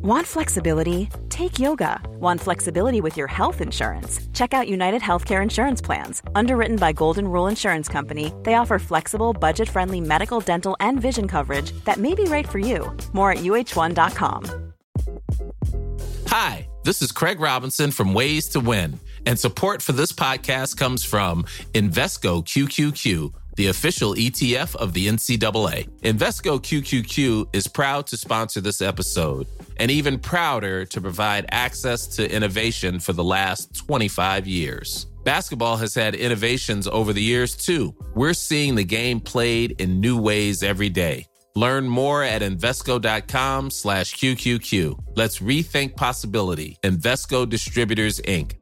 Want flexibility? Take yoga. Want flexibility with your health insurance? Check out United Healthcare Insurance Plans. Underwritten by Golden Rule Insurance Company, they offer flexible, budget-friendly medical, dental, and vision coverage that may be right for you. More at uh1.com. Hi, this is Craig Robinson from Ways to Win, and support for this podcast comes from Invesco QQQ, the official ETF of the NCAA. Invesco QQQ is proud to sponsor this episode, and even prouder to provide access to innovation for the last 25 years. Basketball has had innovations over the years, too. We're seeing the game played in new ways every day. Learn more at Invesco.com/QQQ. Let's rethink possibility. Invesco Distributors, Inc.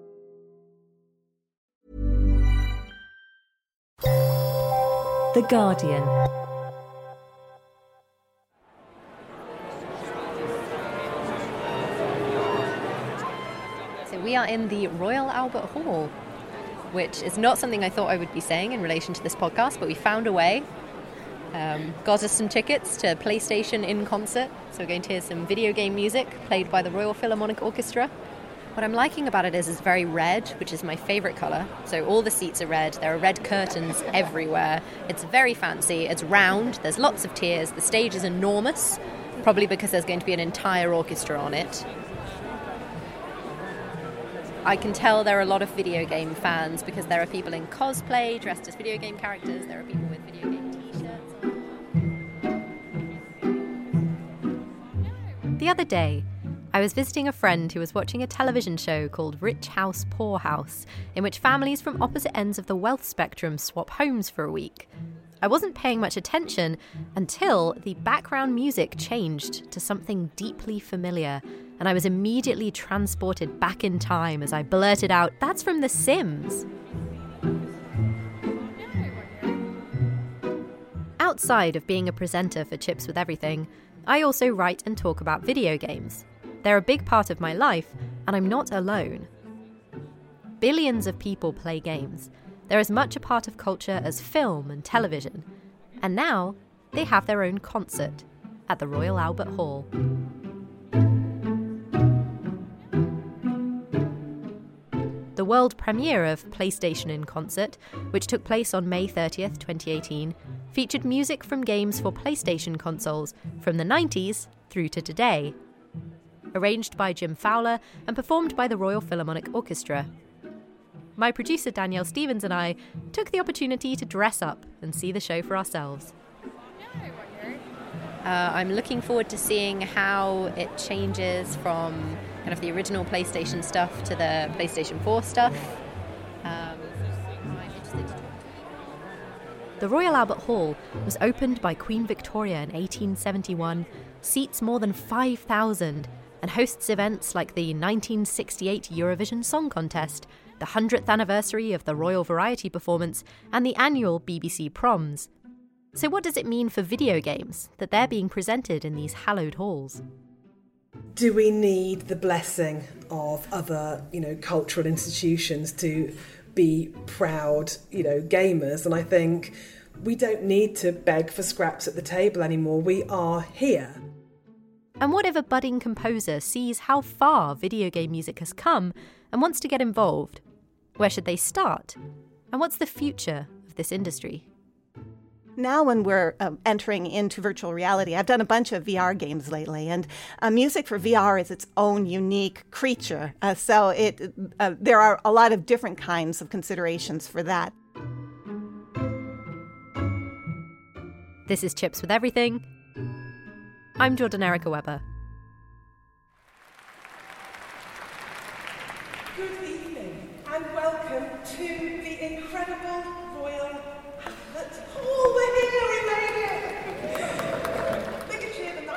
The Guardian. So we are in the Royal Albert Hall, which is not something I thought I would be saying in relation to this podcast, but we found a way. Got us some tickets to PlayStation in concert, so we're going to hear some video game music played by the Royal Philharmonic Orchestra. What I'm liking about it is it's very red, which is my favourite colour. So all the seats are red, there are red curtains everywhere. It's very fancy, it's round, there's lots of tiers, the stage is enormous, probably because there's going to be an entire orchestra on it. I can tell there are a lot of video game fans because there are people in cosplay dressed as video game characters, there are people with video game t-shirts. The other day, I was visiting a friend who was watching a television show called Rich House, Poor House, in which families from opposite ends of the wealth spectrum swap homes for a week. I wasn't paying much attention until the background music changed to something deeply familiar, and I was immediately transported back in time as I blurted out, "That's from The Sims." Outside of being a presenter for Chips with Everything, I also write and talk about video games. They're a big part of my life, and I'm not alone. Billions of people play games. They're as much a part of culture as film and television. And now, they have their own concert at the Royal Albert Hall. The world premiere of PlayStation in Concert, which took place on May 30th, 2018, featured music from games for PlayStation consoles from the 90s through to today. Arranged by Jim Fowler and performed by the Royal Philharmonic Orchestra. My producer Danielle Stevens and I took the opportunity to dress up and see the show for ourselves. I'm looking forward to seeing how it changes from kind of the original PlayStation stuff to the PlayStation 4 stuff. The Royal Albert Hall was opened by Queen Victoria in 1871, seats more than 5,000, and hosts events like the 1968 Eurovision Song Contest, the 100th anniversary of the Royal Variety Performance, and the annual BBC Proms. So what does it mean for video games that they're being presented in these hallowed halls? Do we need the blessing of other, cultural institutions to be proud, gamers? And I think we don't need to beg for scraps at the table anymore. We are here. And what if a budding composer sees how far video game music has come and wants to get involved? Where should they start? And what's the future of this industry? Now when we're entering into virtual reality, I've done a bunch of VR games lately, and music for VR is its own unique creature. So there are a lot of different kinds of considerations for that. This is Chips with Everything. I'm Jordan Erica Webber. Good evening and welcome to the incredible Royal Albert Hall. We're here, we made it! Big achievement,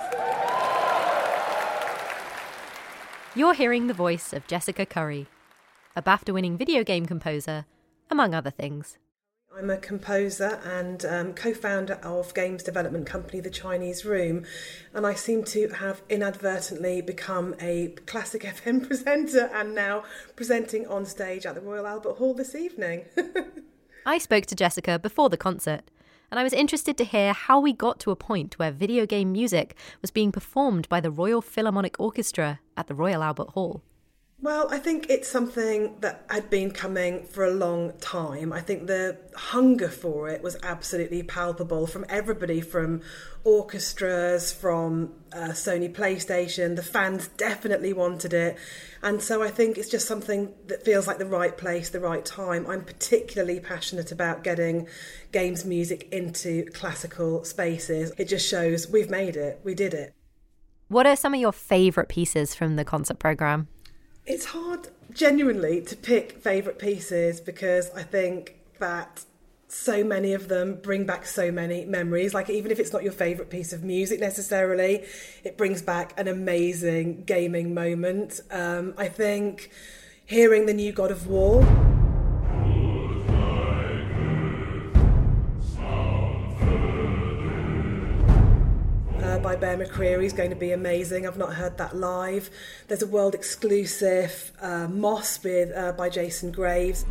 You're hearing the voice of Jessica Curry, a BAFTA-winning video game composer, among other things. I'm a composer and co-founder of games development company The Chinese Room, and I seem to have inadvertently become a classic FM presenter and now presenting on stage at the Royal Albert Hall this evening. I spoke to Jessica before the concert, And I was interested to hear how we got to a point where video game music was being performed by the Royal Philharmonic Orchestra at the Royal Albert Hall. Well, I think it's something that had been coming for a long time. I think the hunger for it was absolutely palpable from everybody, from orchestras, from Sony PlayStation. The fans definitely wanted it. And so I think it's just something that feels like the right place, the right time. I'm particularly passionate about getting games music into classical spaces. It just shows we've made it, we did it. What are some of your favourite pieces from the concert programme? It's hard, genuinely, to pick favourite pieces because I think that so many of them bring back so many memories. Like, even if it's not your favourite piece of music necessarily, it brings back an amazing gaming moment. I think hearing the new God of War. By Bear McCreary is going to be amazing. I've not heard that live. There's a world exclusive Moss by Jason Graves.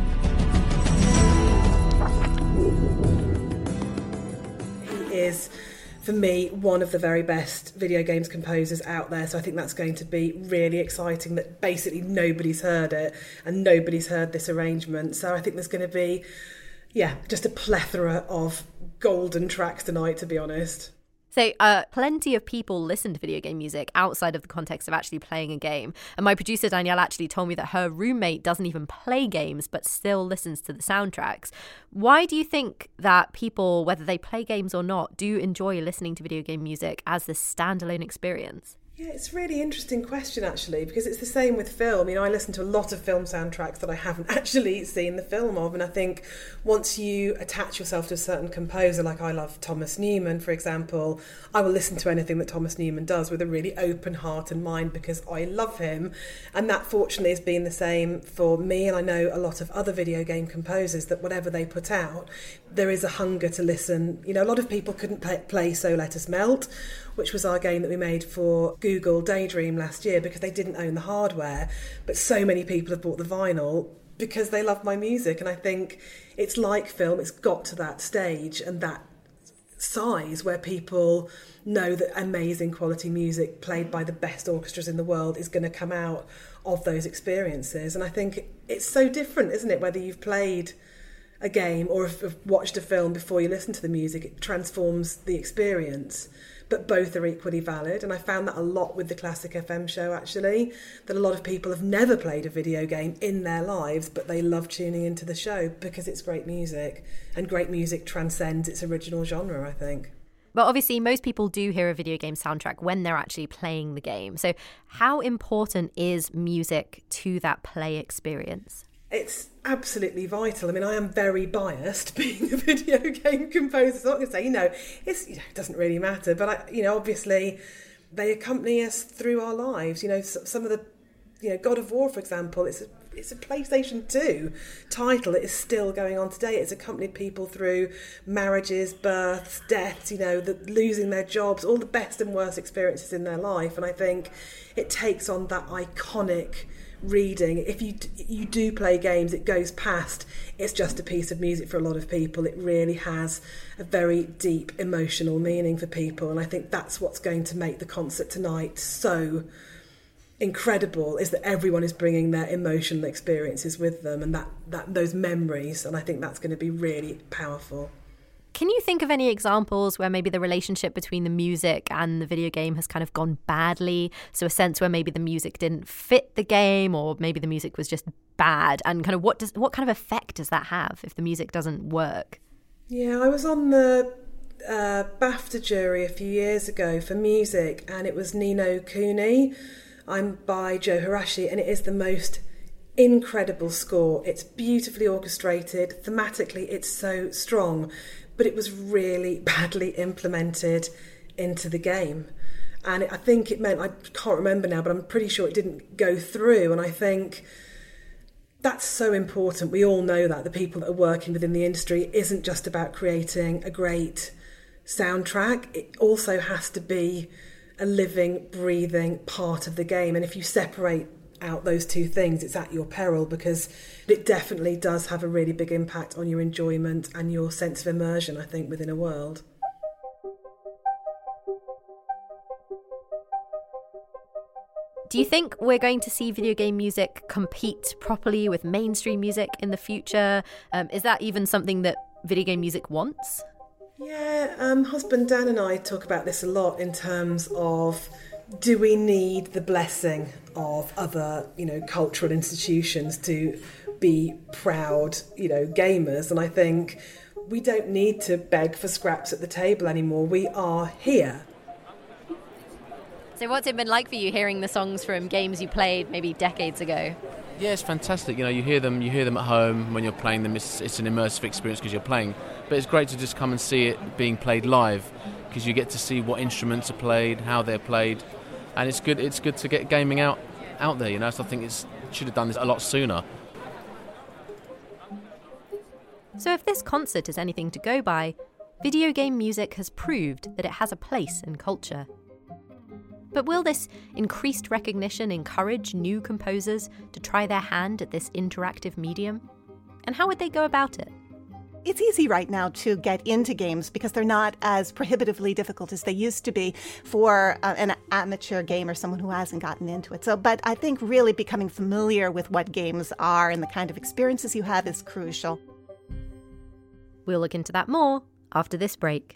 He is, for me, one of the very best video games composers out there, so I think that's going to be really exciting, that basically nobody's heard it and nobody's heard this arrangement. So I think there's going to be, just a plethora of golden tracks tonight, to be honest. So plenty of people listen to video game music outside of the context of actually playing a game. And my producer, Danielle, actually told me that her roommate doesn't even play games, but still listens to the soundtracks. Why do you think that people, whether they play games or not, do enjoy listening to video game music as this standalone experience? Yeah, it's a really interesting question, actually, because it's the same with film. I listen to a lot of film soundtracks that I haven't actually seen the film of, and I think once you attach yourself to a certain composer, like I love Thomas Newman, for example, I will listen to anything that Thomas Newman does with a really open heart and mind because I love him, and that fortunately has been the same for me, and I know a lot of other video game composers that whatever they put out, there is a hunger to listen. A lot of people couldn't play So Let Us Melt, which was our game that we made for Google Daydream last year because they didn't own the hardware, but so many people have bought the vinyl because they love my music. And I think it's like film, it's got to that stage and that size where people know that amazing quality music played by the best orchestras in the world is going to come out of those experiences. And I think it's so different, isn't it, whether you've played a game or have watched a film before you listen to the music. It transforms the experience, but both are equally valid. And I found that a lot with the Classic FM show, actually, that a lot of people have never played a video game in their lives, but they love tuning into the show because it's great music, and great music transcends its original genre, I think. But obviously, most people do hear a video game soundtrack when they're actually playing the game. So how important is music to that play experience? It's absolutely vital. I am very biased being a video game composer. So I'm not going to say, it doesn't really matter. But, obviously, they accompany us through our lives. Some of the, God of War, for example, it's a PlayStation 2 title. It is still going on today. It's accompanied people through marriages, births, deaths, losing their jobs, all the best and worst experiences in their life. And I think it takes on that iconic reading. If you do play games, it goes past it's just a piece of music for a lot of people. It really has a very deep emotional meaning for people, and I think that's what's going to make the concert tonight so incredible, is that everyone is bringing their emotional experiences with them and that those memories, and I think that's going to be really powerful. Can you think of any examples where maybe the relationship between the music and the video game has kind of gone badly? So a sense where maybe the music didn't fit the game, or maybe the music was just bad, and kind of what kind of effect does that have if the music doesn't work? Yeah, I was on the BAFTA jury a few years ago for music, and it was Ni no Kuni. I'm by Joe Hisaishi, and it is the most incredible score. It's beautifully orchestrated. Thematically, it's so strong, but it was really badly implemented into the game. And I think it meant, I can't remember now, but I'm pretty sure it didn't go through. And I think that's so important. We all know that the people that are working within the industry isn't just about creating a great soundtrack. It also has to be a living, breathing part of the game. And if you separate out those two things, it's at your peril, because it definitely does have a really big impact on your enjoyment and your sense of immersion, I think, within a world. Do you think we're going to see video game music compete properly with mainstream music in the future? Is that even something that video game music wants? Yeah, husband Dan and I talk about this a lot in terms of, do we need the blessing of other, cultural institutions to be proud, gamers? And I think we don't need to beg for scraps at the table anymore. We are here. So what's it been like for you hearing the songs from games you played maybe decades ago? Yeah, it's fantastic. You hear them at home when you're playing them. It's an immersive experience because you're playing. But it's great to just come and see it being played live, because you get to see what instruments are played, how they're played, and it's good. It's good to get gaming out there. So I think it should have done this a lot sooner. So if this concert is anything to go by, video game music has proved that it has a place in culture. But will this increased recognition encourage new composers to try their hand at this interactive medium? And how would they go about it? It's easy right now to get into games because they're not as prohibitively difficult as they used to be for an amateur gamer, someone who hasn't gotten into it. But I think really becoming familiar with what games are and the kind of experiences you have is crucial. We'll look into that more after this break.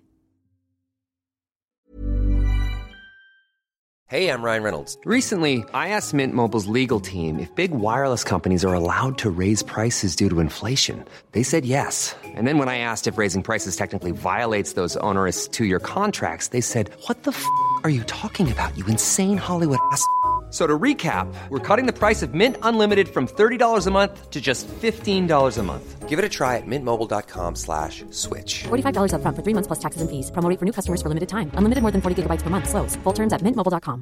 Hey, I'm Ryan Reynolds. Recently, I asked Mint Mobile's legal team if big wireless companies are allowed to raise prices due to inflation. They said yes. And then when I asked if raising prices technically violates those onerous 2-year contracts, they said, "What the f*** are you talking about, you insane Hollywood ass?" So to recap, we're cutting the price of Mint Unlimited from $30 a month to just $15 a month. Give it a try at mintmobile.com/switch. $45 up front for 3 months plus taxes and fees. Promo rate for new customers for limited time. Unlimited more than 40 gigabytes per month. Slows full terms at mintmobile.com.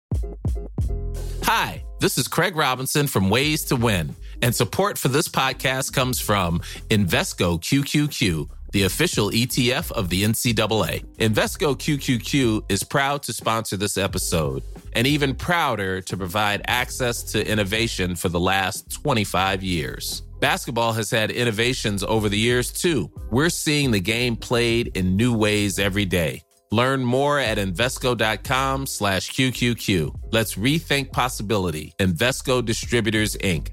Hi, this is Craig Robinson from Ways to Win, and support for this podcast comes from Invesco QQQ, the official ETF of the NCAA. Invesco QQQ is proud to sponsor this episode, and even prouder to provide access to innovation for the last 25 years. Basketball has had innovations over the years, too. We're seeing the game played in new ways every day. Learn more at Invesco.com/QQQ. Let's rethink possibility. Invesco Distributors, Inc.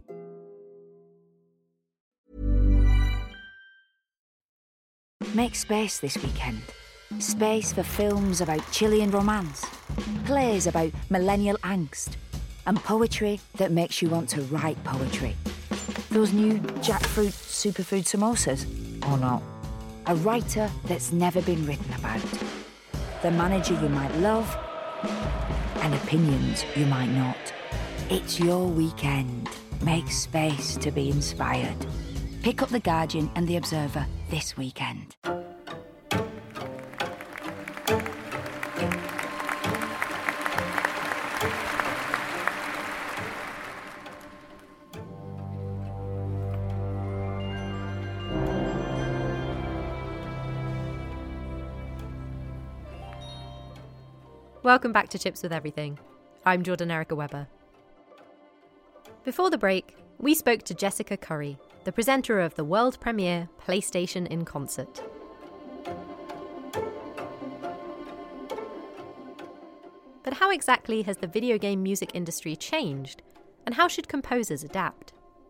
Make space this weekend. Space for films about Chilean romance, plays about millennial angst, and poetry that makes you want to write poetry. Those new jackfruit superfood samosas, or not. A writer that's never been written about. The manager you might love, and opinions you might not. It's your weekend. Make space to be inspired. Pick up The Guardian and The Observer this weekend. Welcome back to Chips with Everything. I'm Jordan Erica Webber. Before the break, we spoke to Jessica Curry, the presenter of the world premiere PlayStation in Concert. But how exactly has the video game music industry changed, and how should composers adapt?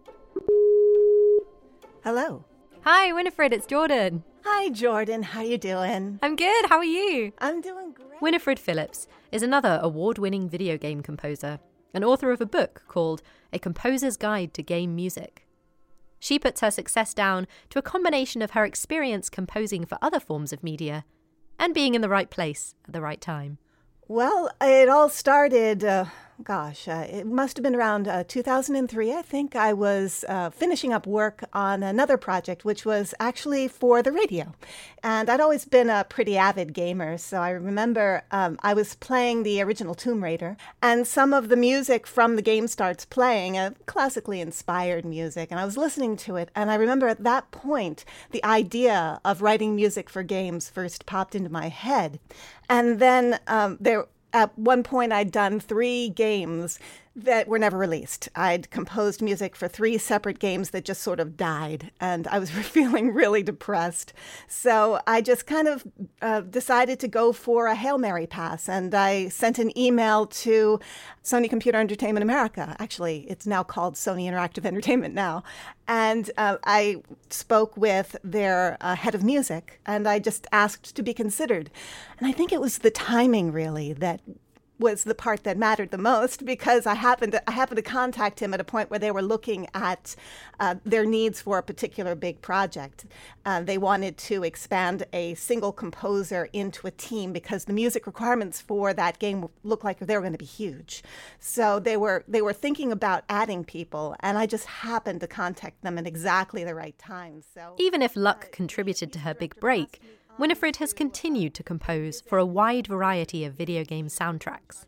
Hello. Hi, Winifred, it's Jordan. Hi, Jordan. How you doing? I'm good, how are you? I'm doing great. Winifred Phillips is another award-winning video game composer, and author of a book called A Composer's Guide to Game Music. She puts her success down to a combination of her experience composing for other forms of media and being in the right place at the right time. Well, it all started, it must have been around 2003. I think I was finishing up work on another project, which was actually for the radio. And I'd always been a pretty avid gamer, so I remember I was playing the original Tomb Raider, and some of the music from the game starts playing, classically inspired music, and I was listening to it, and I remember at that point, the idea of writing music for games first popped into my head. And then at one point, I'd done 3 games that were never released. I'd composed music for 3 separate games that just sort of died, and I was feeling really depressed. So I just kind of decided to go for a Hail Mary pass, and I sent an email to Sony Computer Entertainment America. Actually, it's now called Sony Interactive Entertainment now. And I spoke with their head of music, and I just asked to be considered. And I think it was the timing, really, that was the part that mattered the most, because I happened to contact him at a point where they were looking at their needs for a particular big project. They wanted to expand a single composer into a team because the music requirements for that game looked like they were going to be huge. So they were thinking about adding people, and I just happened to contact them at exactly the right time. So even if luck contributed to her big break, Winifred has continued to compose for a wide variety of video game soundtracks.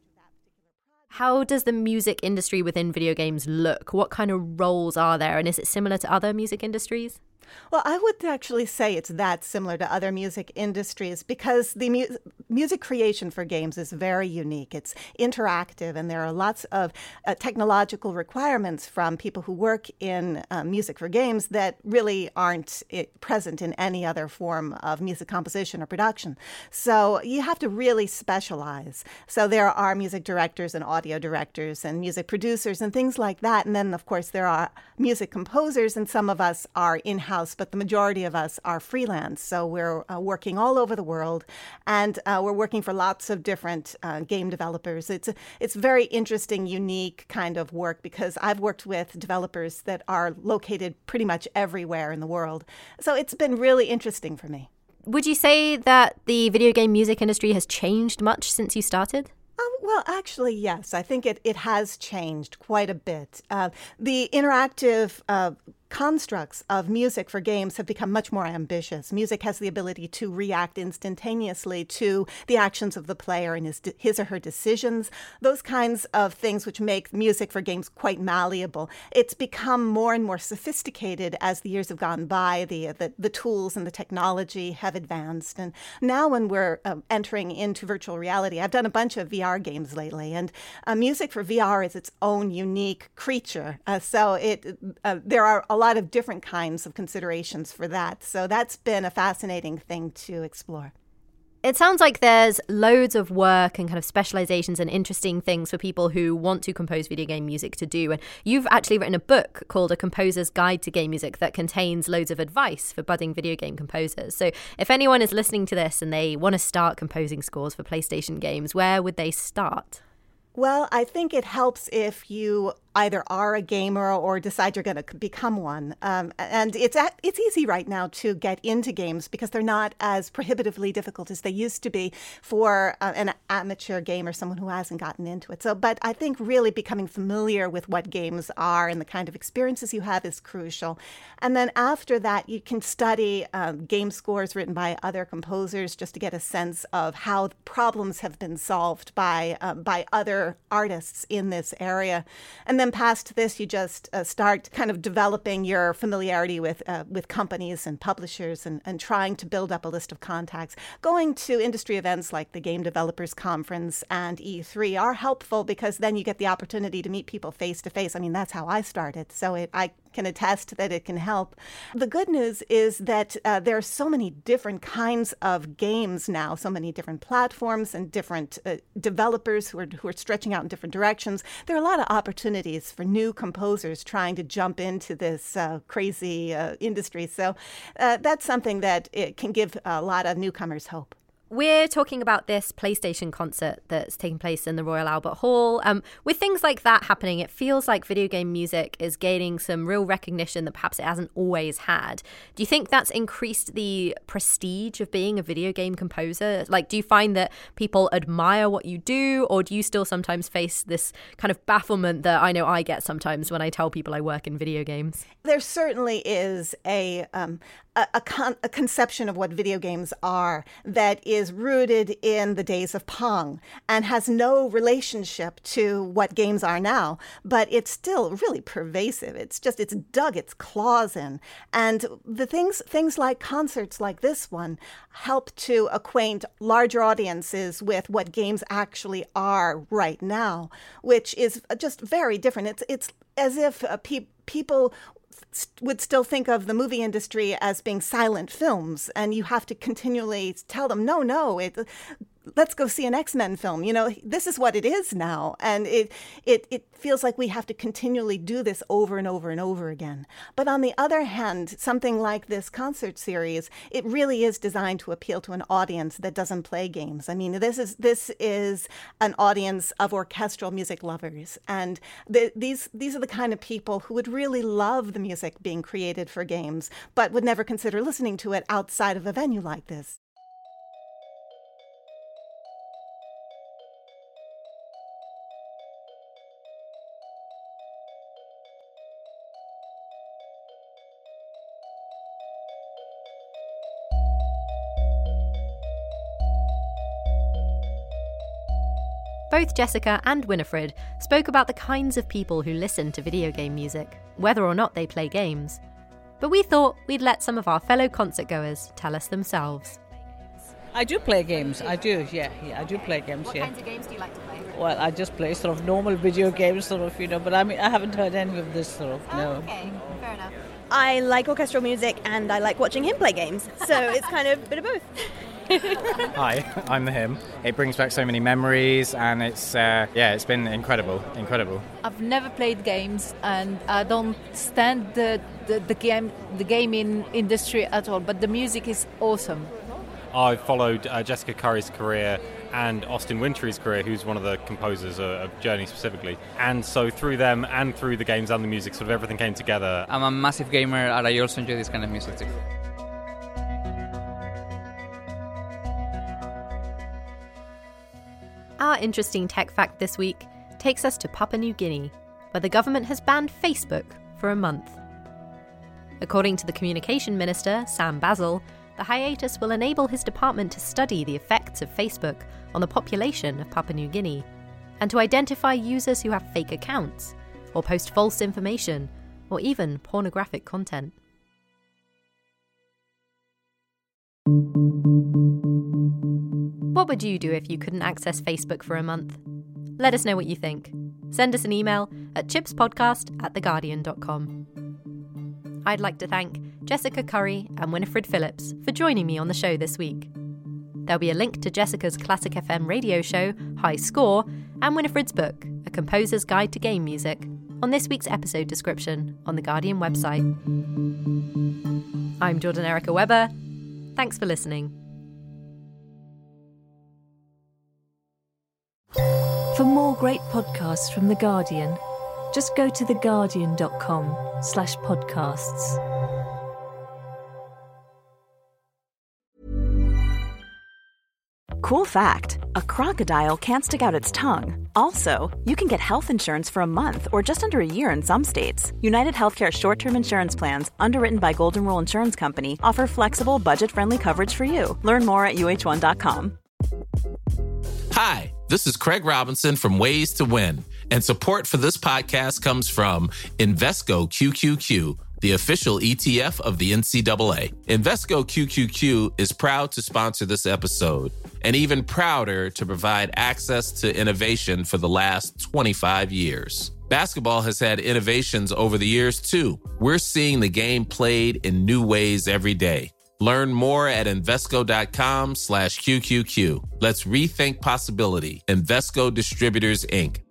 How does the music industry within video games look? What kind of roles are there, and is it similar to other music industries? Well, I would actually say it's that similar to other music industries, because the music creation for games is very unique. It's interactive, and there are lots of technological requirements from people who work in music for games that really aren't present in any other form of music composition or production. So you have to really specialize. So there are music directors and audio directors and music producers and things like that. And then, of course, there are music composers, and some of us are in-house, but the majority of us are freelance. So we're working all over the world, and we're working for lots of different game developers. It's very interesting, unique kind of work, because I've worked with developers that are located pretty much everywhere in the world. So it's been really interesting for me. Would you say that the video game music industry has changed much since you started? Well, actually, yes. I think it has changed quite a bit. The interactive constructs of music for games have become much more ambitious. Music has the ability to react instantaneously to the actions of the player and his or her decisions, those kinds of things which make music for games quite malleable. It's become more and more sophisticated as the years have gone by. The tools and the technology have advanced. And now when we're entering into virtual reality, I've done a bunch of VR games lately, and music for VR is its own unique creature. So there are a lot of different kinds of considerations for that. So that's been a fascinating thing to explore. It sounds like there's loads of work and kind of specializations and interesting things for people who want to compose video game music to do. And you've actually written a book called A Composer's Guide to Game Music that contains loads of advice for budding video game composers. So if anyone is listening to this and they want to start composing scores for PlayStation games, where would they start? Well, I think it helps if you either are a gamer or decide you're going to become one. And it's easy right now to get into games because they're not as prohibitively difficult as they used to be for an amateur gamer, someone who hasn't gotten into it. But I think really becoming familiar with what games are and the kind of experiences you have is crucial. And then after that, you can study game scores written by other composers just to get a sense of how problems have been solved by other artists in this area. And then past this, you just start kind of developing your familiarity with companies and publishers and trying to build up a list of contacts. Going to industry events like the Game Developers Conference and E3 are helpful because then you get the opportunity to meet people face to face. I mean, that's how I started. So I can attest that it can help. The good news is that there are so many different kinds of games now, so many different platforms and different developers who are stretching out in different directions. There are a lot of opportunities for new composers trying to jump into this crazy industry. So that's something that it can give a lot of newcomers hope. We're talking about this PlayStation concert that's taking place in the Royal Albert Hall. With things like that happening, it feels like video game music is gaining some real recognition that perhaps it hasn't always had. Do you think that's increased the prestige of being a video game composer? Like, do you find that people admire what you do, or do you still sometimes face this kind of bafflement that I know I get sometimes when I tell people I work in video games? There certainly is a conception of what video games are that is rooted in the days of Pong and has no relationship to what games are now, but it's still really pervasive. It's dug its claws in. And the things like concerts like this one help to acquaint larger audiences with what games actually are right now, which is just very different. It's as if people would still think of the movie industry as being silent films, and you have to continually tell them, no, let's go see an X-Men film. This is what it is now. And it feels like we have to continually do this over and over and over again. But on the other hand, something like this concert series, it really is designed to appeal to an audience that doesn't play games. I mean, this is an audience of orchestral music lovers. And these are the kind of people who would really love the music being created for games, but would never consider listening to it outside of a venue like this. Both Jessica and Winifred spoke about the kinds of people who listen to video game music, whether or not they play games. But we thought we'd let some of our fellow concertgoers tell us themselves. I do play games. I do, yeah, I do play games. What kinds of games do you like to play? Well, I just play sort of normal video games, but I mean, I haven't heard any of this no. Okay, fair enough. I like orchestral music and I like watching him play games, so it's kind of a bit of both. Hi, I'm the him. It brings back so many memories, and it's been incredible. I've never played games, and I don't stand the gaming industry at all, but the music is awesome. I've followed Jessica Curry's career and Austin Wintory's career, who's one of the composers of Journey specifically. And so through them and through the games and the music, sort of everything came together. I'm a massive gamer, and I also enjoy this kind of music too. Our interesting tech fact this week takes us to Papua New Guinea, where the government has banned Facebook for a month. According to the communication minister, Sam Basil, the hiatus will enable his department to study the effects of Facebook on the population of Papua New Guinea and to identify users who have fake accounts or post false information or even pornographic content. What would you do if you couldn't access Facebook for a month? Let us know what you think. Send us an email at chipspodcast@theguardian.com. I'd like to thank Jessica Curry and Winifred Phillips for joining me on the show this week. There'll be a link to Jessica's Classic FM radio show, High Score, and Winifred's book, A Composer's Guide to Game Music, on this week's episode description on the Guardian website. I'm Jordan Erica Webber. Thanks for listening. For more great podcasts from The Guardian, just go to theguardian.com/podcasts. Cool fact, a crocodile can't stick out its tongue. Also, you can get health insurance for a month or just under a year in some states. United Healthcare short-term insurance plans, underwritten by Golden Rule Insurance Company, offer flexible, budget-friendly coverage for you. Learn more at uh1.com. Hi, this is Craig Robinson from Ways to Win, and support for this podcast comes from Invesco QQQ, the official ETF of the NCAA. Invesco QQQ is proud to sponsor this episode, and even prouder to provide access to innovation for the last 25 years. Basketball has had innovations over the years, too. We're seeing the game played in new ways every day. Learn more at Invesco.com/QQQ. Let's rethink possibility. Invesco Distributors, Inc.